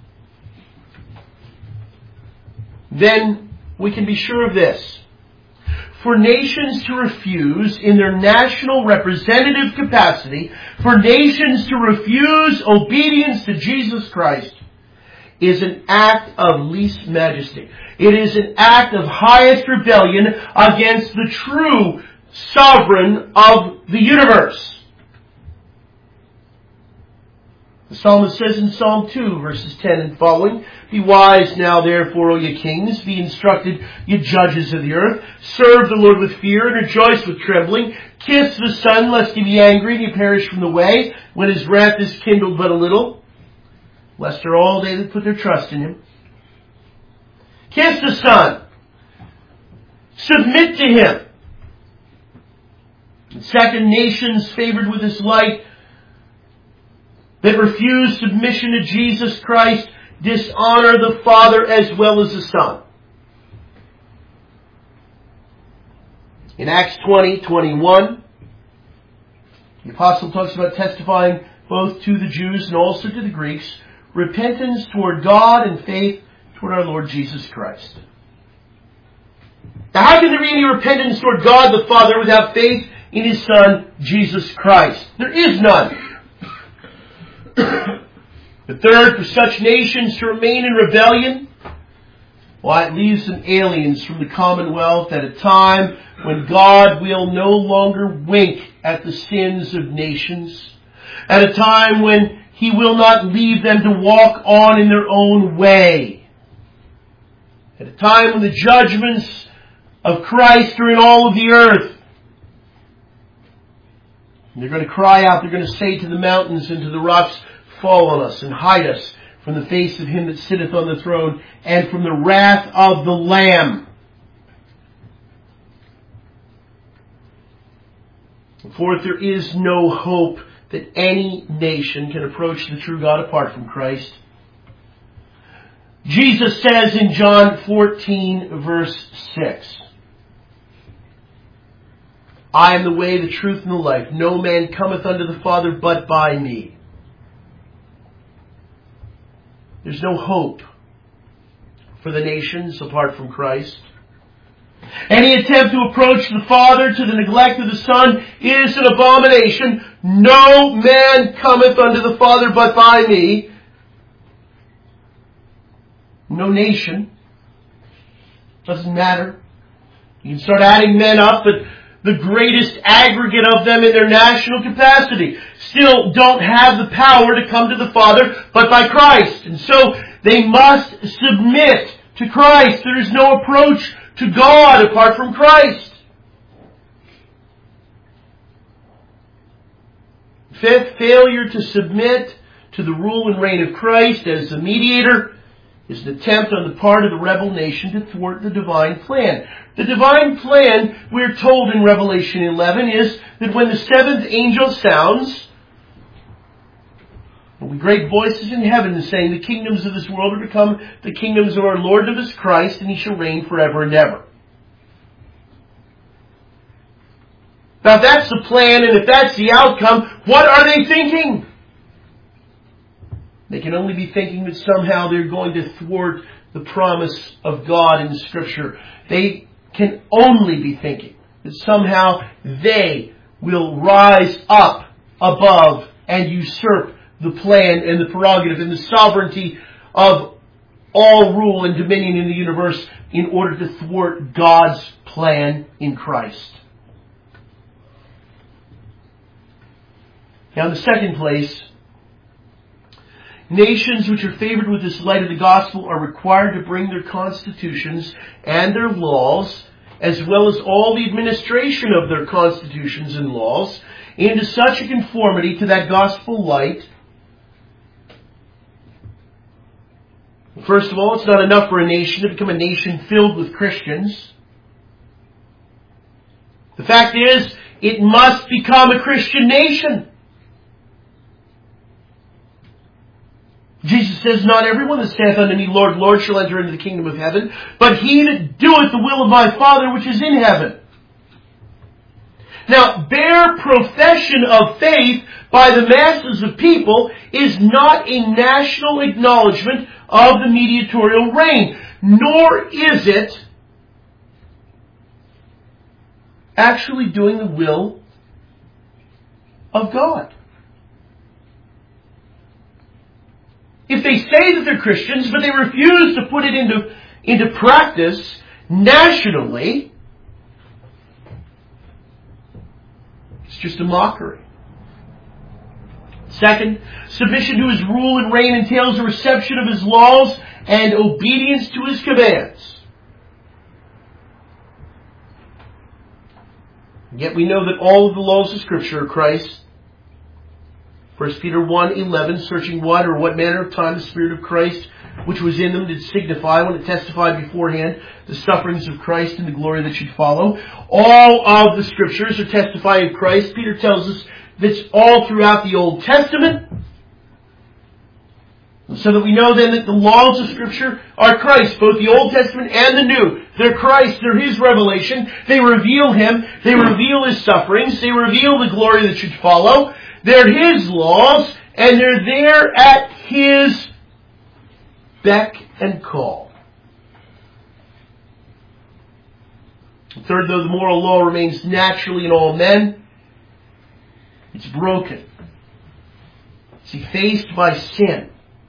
then we can be sure of this. For nations to refuse in their national representative capacity, for nations to refuse obedience to Jesus Christ, is an act of least majesty. It is an act of highest rebellion against the true sovereign of the universe. The psalmist says in Psalm two, verses ten and following, Be wise now, therefore, O ye kings, be instructed, ye judges of the earth. Serve the Lord with fear, and rejoice with trembling. Kiss the Son, lest he be angry, and ye perish from the way, when his wrath is kindled but a little. Blessed are all they that put their trust in him. Kiss the Son. Submit to him. And second, nations favored with his light that refuse submission to Jesus Christ dishonor the Father as well as the Son. In Acts twenty, twenty-one, the apostle talks about testifying both to the Jews and also to the Greeks, repentance toward God and faith toward our Lord Jesus Christ. Now how can there be any repentance toward God the Father without faith in His Son, Jesus Christ? There is none. The third, for such nations to remain in rebellion, why, it leaves them aliens from the commonwealth at a time when God will no longer wink at the sins of nations, at a time when He will not leave them to walk on in their own way, at a time when the judgments of Christ are in all of the earth. And they're going to cry out, they're going to say to the mountains and to the rocks, fall on us and hide us from the face of Him that sitteth on the throne and from the wrath of the Lamb. Fourth, there is no hope that any nation can approach the true God apart from Christ. Jesus says in John fourteen, verse six, I am the way, the truth, and the life. No man cometh unto the Father but by me. There's no hope for the nations apart from Christ. Any attempt to approach the Father to the neglect of the Son is an abomination. No man cometh unto the Father but by me. No nation. Doesn't matter. You can start adding men up, but the greatest aggregate of them in their national capacity still don't have the power to come to the Father but by Christ. And so they must submit to Christ. There is no approach to God apart from Christ. Fifth, failure to submit to the rule and reign of Christ as the mediator is an attempt on the part of the rebel nation to thwart the divine plan. The divine plan, we're told in Revelation eleven, is that when the seventh angel sounds, there will be great voices in heaven saying, the kingdoms of this world are become the kingdoms of our Lord and of His Christ, and He shall reign forever and ever. Now if that's the plan, and if that's the outcome, what are they thinking? They can only be thinking that somehow they're going to thwart the promise of God in Scripture. They can only be thinking that somehow they will rise up above and usurp the plan and the prerogative and the sovereignty of all rule and dominion in the universe in order to thwart God's plan in Christ. Now in the second place, nations which are favored with this light of the gospel are required to bring their constitutions and their laws, as well as all the administration of their constitutions and laws, into such a conformity to that gospel light. First of all, it's not enough for a nation to become a nation filled with Christians. The fact is, it must become a Christian nation. Jesus says, not everyone that saith unto me, Lord, Lord, shall enter into the kingdom of heaven, but he that doeth the will of my Father which is in heaven. Now, bare profession of faith by the masses of people is not a national acknowledgement of the mediatorial reign, nor is it actually doing the will of God. If they say that they're Christians, but they refuse to put it into, into practice nationally, it's just a mockery. Second, submission to His rule and reign entails a reception of His laws and obedience to His commands. Yet we know that all of the laws of Scripture are Christ. First Peter one eleven, searching what or what manner of time the Spirit of Christ which was in them did signify when it testified beforehand the sufferings of Christ and the glory that should follow. All of the Scriptures are testifying of Christ. Peter tells us that's all throughout the Old Testament. So that we know then that the laws of Scripture are Christ, both the Old Testament and the New. They're Christ, they're His revelation. They reveal Him, they reveal His sufferings, they reveal the glory that should follow. They're His laws, and they're there at His beck and call. Third, though the moral law remains naturally in all men, it's broken. It's effaced by sin.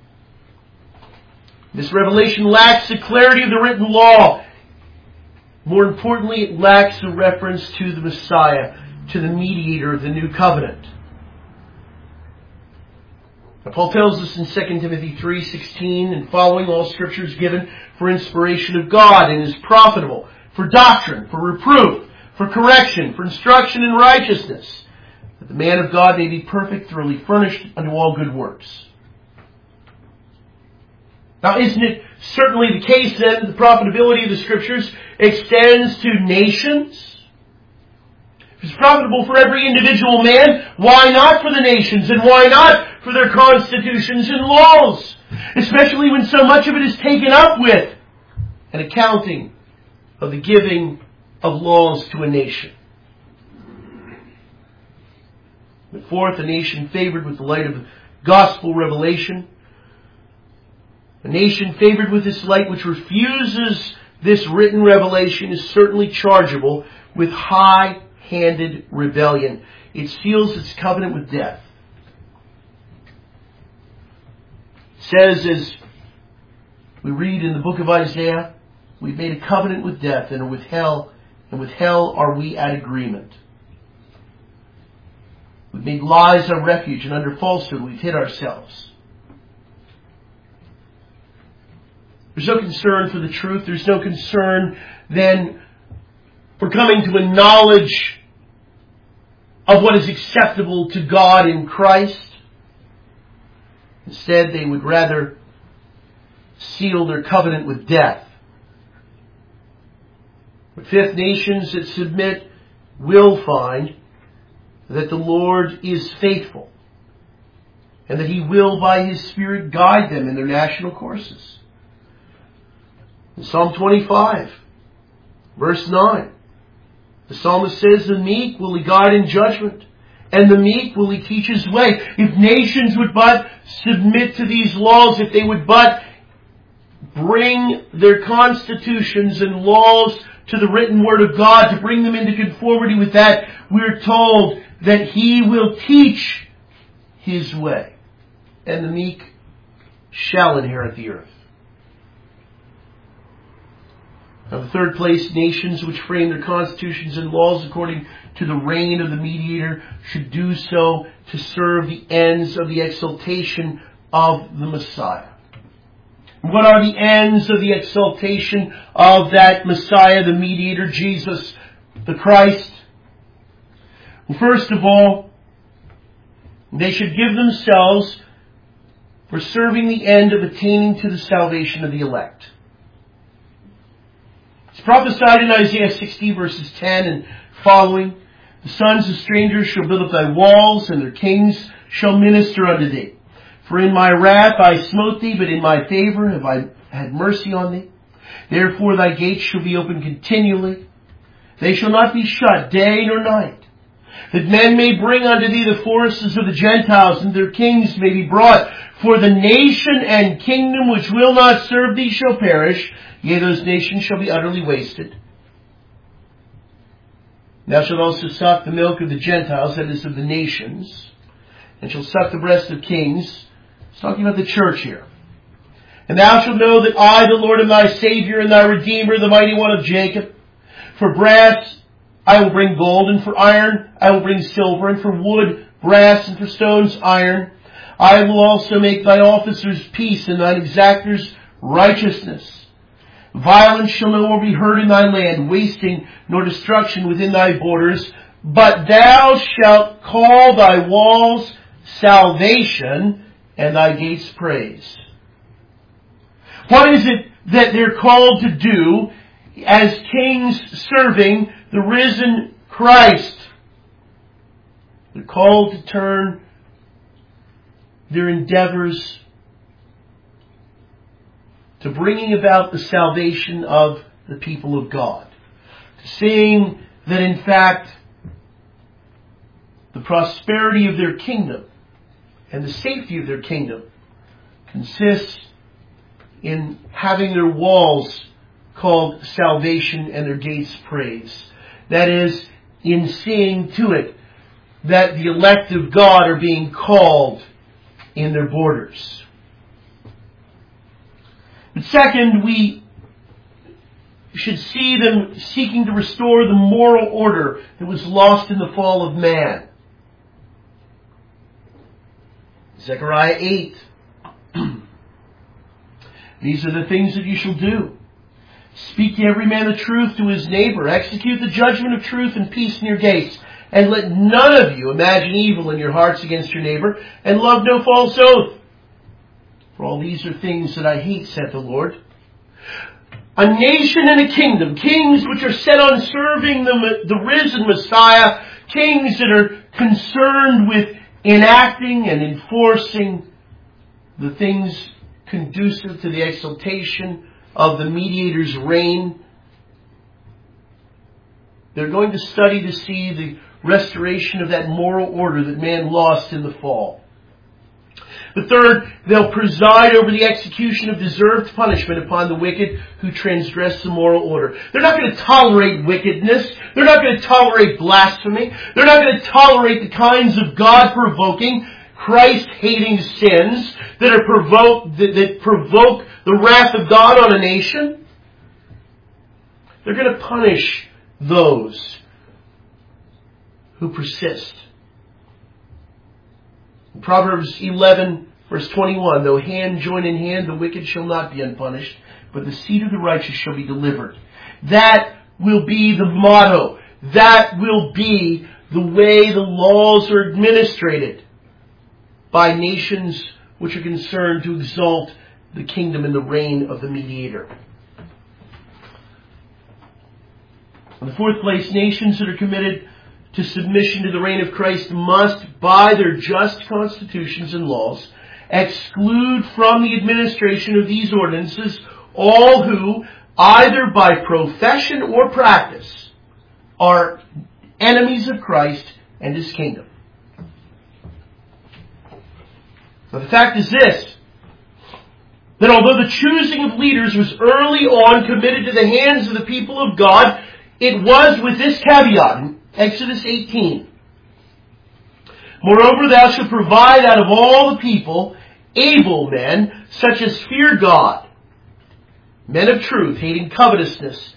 This revelation lacks the clarity of the written law. More importantly, it lacks a reference to the Messiah, to the mediator of the new covenant. Now, Paul tells us in Second Timothy three sixteen and following, all Scripture is given for inspiration of God and is profitable for doctrine, for reproof, for correction, for instruction in righteousness, that the man of God may be perfect, thoroughly furnished unto all good works. Now, isn't it certainly the case then that the profitability of the Scriptures extends to nations? If it's profitable for every individual man, why not for the nations? And why not for their constitutions and laws? Especially when so much of it is taken up with an accounting of the giving of laws to a nation. But fourth, a nation favored with the light of gospel revelation. A nation favored with this light which refuses this written revelation is certainly chargeable with high-handed rebellion. It seals its covenant with death. It says, as we read in the book of Isaiah, we've made a covenant with death and with hell, and with hell are we at agreement. We've made lies our refuge, and under falsehood we've hid ourselves. There's no concern for the truth. There's no concern then for coming to a knowledge of what is acceptable to God in Christ. Instead, they would rather seal their covenant with death. But fifth, nations that submit will find that the Lord is faithful and that He will by His Spirit guide them in their national courses. In Psalm twenty-five, verse nine, the psalmist says, the meek will He guide in judgment, and the meek will He teach His way. If nations would but submit to these laws, if they would but bring their constitutions and laws to the written Word of God, to bring them into conformity with that, we're told that He will teach His way, and the meek shall inherit the earth. Now, the third place, nations which frame their constitutions and laws according to the reign of the mediator should do so to serve the ends of the exaltation of the Messiah. What are the ends of the exaltation of that Messiah, the mediator, Jesus, the Christ? Well, first of all, they should give themselves for serving the end of attaining to the salvation of the elect. It's prophesied in Isaiah sixty verses ten and following, the sons of strangers shall build up thy walls, and their kings shall minister unto thee. For in my wrath I smote thee, but in my favor have I had mercy on thee. Therefore thy gates shall be open continually. They shall not be shut day nor night. That men may bring unto thee the forces of the Gentiles, and their kings may be brought. For the nation and kingdom which will not serve thee shall perish. Yea, those nations shall be utterly wasted. Thou shalt also suck the milk of the Gentiles, that is, of the nations, and shalt suck the breast of kings. It's talking about the church here. And thou shalt know that I, the Lord, am thy Savior and thy Redeemer, the mighty one of Jacob. For brass I will bring gold, and for iron I will bring silver, and for wood brass, and for stones iron. I will also make thy officers peace, and thine exactors righteousness. Violence shall no more be heard in thy land, wasting nor destruction within thy borders. But thou shalt call thy walls salvation, and thy gates praise. What is it that they're called to do as kings serving the risen Christ? They're called to turn their endeavors to bringing about the salvation of the people of God. To seeing that in fact the prosperity of their kingdom and the safety of their kingdom consists in having their walls called salvation and their gates praise. That is, in seeing to it that the elect of God are being called in their borders. But second, we should see them seeking to restore the moral order that was lost in the fall of man. Zechariah eight. These are the things that you shall do. Speak to every man the truth to his neighbor. Execute the judgment of truth and peace in your gates. And let none of you imagine evil in your hearts against your neighbor. And love no false oath. For all these are things that I hate, saith the Lord. A nation and a kingdom. Kings which are set on serving the, the risen Messiah. Kings that are concerned with enacting and enforcing the things conducive to the exaltation of the mediator's reign. They're going to study to see the restoration of that moral order that man lost in the fall. The third, they'll preside over the execution of deserved punishment upon the wicked who transgress the moral order. They're not going to tolerate wickedness. They're not going to tolerate blasphemy. They're not going to tolerate the kinds of God-provoking, Christ-hating sins that are provoked, that, that provoke the wrath of God on a nation. They're going to punish those who persist. In Proverbs eleven, verse twenty-one, though hand join in hand, the wicked shall not be unpunished, but the seed of the righteous shall be delivered. That will be the motto. That will be the way the laws are administrated by nations which are concerned to exalt the kingdom and the reign of the mediator. In the fourth place, nations that are committed to submission to the reign of Christ must, by their just constitutions and laws, exclude from the administration of these ordinances all who, either by profession or practice, are enemies of Christ and His kingdom. Now the fact is this, that although the choosing of leaders was early on committed to the hands of the people of God, it was with this caveat. Exodus eighteen. Moreover, thou shalt provide out of all the people able men, such as fear God, men of truth, hating covetousness,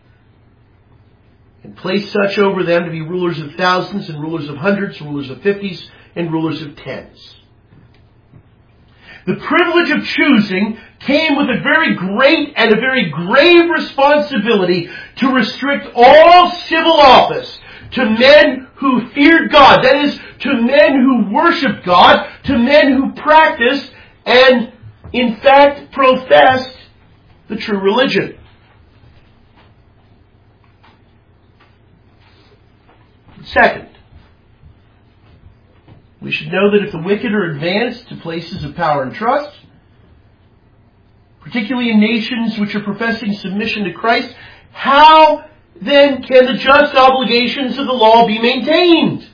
and place such over them to be rulers of thousands and rulers of hundreds, rulers of fifties, and rulers of tens. The privilege of choosing came with a very great and a very grave responsibility to restrict all civil office to men who feared God. That is, to men who worshiped God, to men who practiced and, in fact, professed the true religion. Second, we should know that if the wicked are advanced to places of power and trust, particularly in nations which are professing submission to Christ, how then can the just obligations of the law be maintained?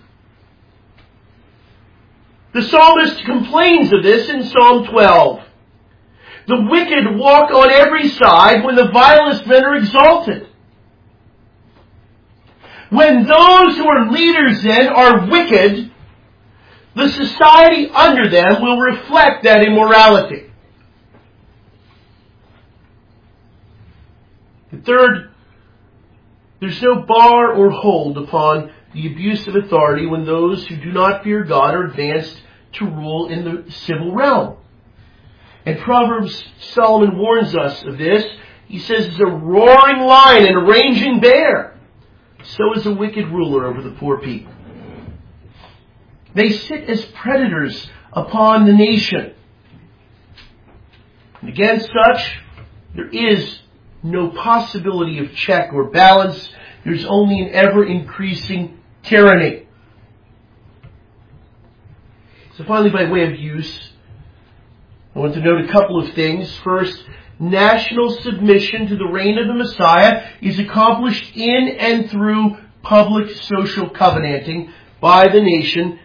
The psalmist complains of this in Psalm twelve. The wicked walk on every side when the vilest men are exalted. When those who are leaders then are wicked, the society under them will reflect that immorality. The third, there's no bar or hold upon the abuse of authority when those who do not fear God are advanced to rule in the civil realm. And Proverbs, Solomon warns us of this. He says, it's a roaring lion and a raging bear. So is a wicked ruler over the poor people. They sit as predators upon the nation. And against such, there is no possibility of check or balance. There's only an ever-increasing tyranny. So finally, by way of use, I want to note a couple of things. First, national submission to the reign of the Messiah is accomplished in and through public social covenanting by the nation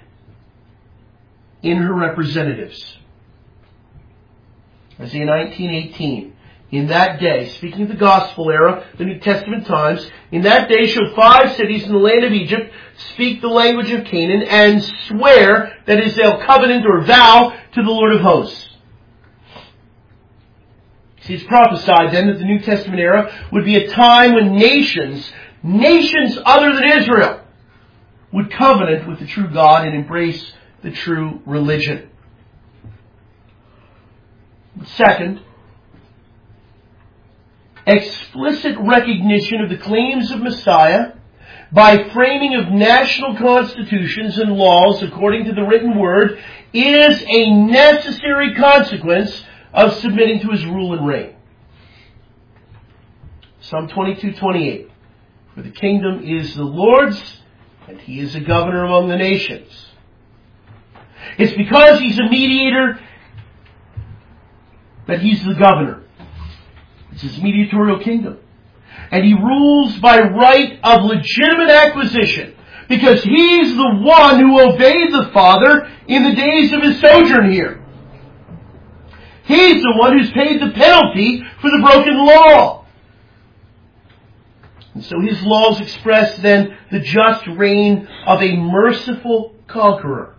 in her representatives. Isaiah nineteen eighteen. In that day, speaking of the gospel era, the New Testament times, in that day shall five cities in the land of Egypt speak the language of Canaan and swear, that is, they'll covenant or vow to the Lord of hosts. See, it's prophesied then that the New Testament era would be a time when nations, nations other than Israel, would covenant with the true God and embrace the true religion. Second, explicit recognition of the claims of Messiah by framing of national constitutions and laws according to the written word is a necessary consequence of submitting to his rule and reign. Psalm twenty-two twenty-eight. For the kingdom is the Lord's, and he is a governor among the nations. It's because he's a mediator that he's the governor. It's his mediatorial kingdom. And he rules by right of legitimate acquisition, because he's the one who obeyed the Father in the days of his sojourn here. He's the one who's paid the penalty for the broken law. And so his laws express then the just reign of a merciful conqueror.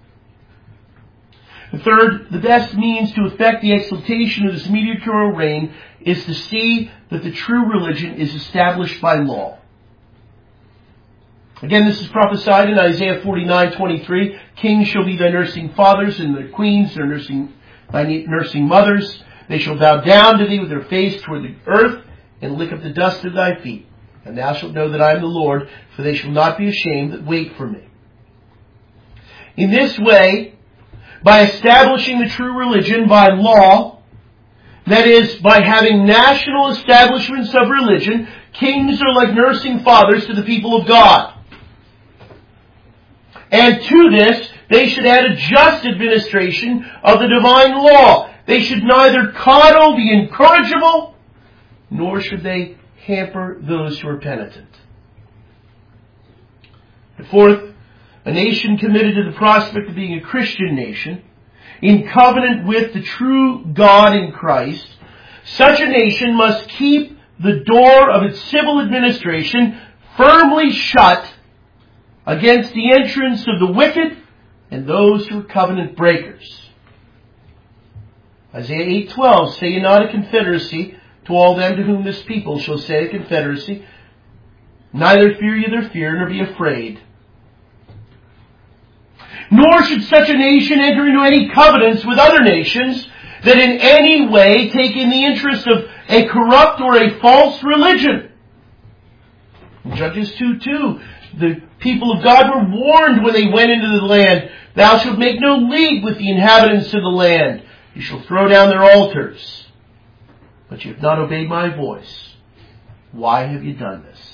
The third, the best means to effect the exaltation of this mediatorial reign is to see that the true religion is established by law. Again, this is prophesied in Isaiah forty-nine twenty-three. Kings shall be thy nursing fathers, and their queens their nursing, thy nursing mothers. They shall bow down to thee with their face toward the earth, and lick up the dust of thy feet. And thou shalt know that I am the Lord, for they shall not be ashamed that wait for me. In this way, by establishing the true religion by law, that is, by having national establishments of religion, kings are like nursing fathers to the people of God. And to this, they should add a just administration of the divine law. They should neither coddle the incorrigible, nor should they hamper those who are penitent. And fourth, a nation committed to the prospect of being a Christian nation, in covenant with the true God in Christ, such a nation must keep the door of its civil administration firmly shut against the entrance of the wicked and those who are covenant breakers. Isaiah eight twelve, say ye not a confederacy to all them to whom this people shall say a confederacy, neither fear ye their fear, nor be afraid. Nor should such a nation enter into any covenants with other nations that in any way take in the interest of a corrupt or a false religion. In Judges two two, the people of God were warned when they went into the land, thou shalt make no league with the inhabitants of the land. You shall throw down their altars. But you have not obeyed my voice. Why have you done this?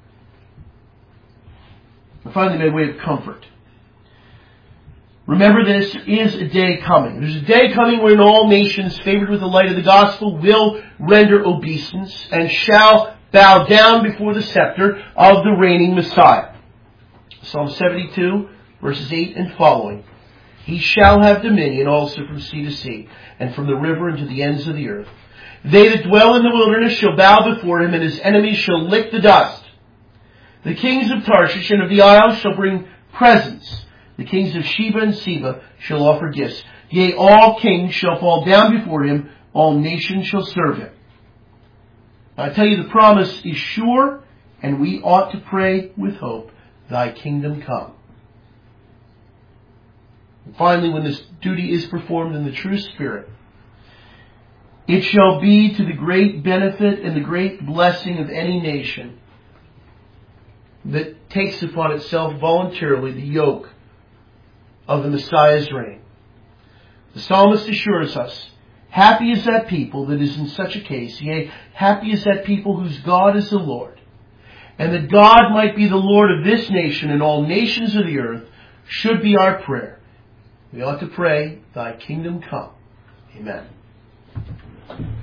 And finally, by way of comfort, remember, this is a day coming. There's a day coming when all nations favored with the light of the gospel will render obeisance and shall bow down before the scepter of the reigning Messiah. Psalm seventy-two, verses eight and following. He shall have dominion also from sea to sea, and from the river unto the ends of the earth. They that dwell in the wilderness shall bow before him, and his enemies shall lick the dust. The kings of Tarshish and of the isles shall bring presents. The kings of Sheba and Seba shall offer gifts. Yea, all kings shall fall down before him. All nations shall serve him. Now, I tell you, the promise is sure, and we ought to pray with hope, thy kingdom come. And finally, when this duty is performed in the true spirit, it shall be to the great benefit and the great blessing of any nation that takes upon itself voluntarily the yoke of the Messiah's reign. The psalmist assures us, happy is that people that is in such a case, yea, happy is that people whose God is the Lord. And that God might be the Lord of this nation and all nations of the earth should be our prayer. We ought to pray, thy kingdom come. Amen.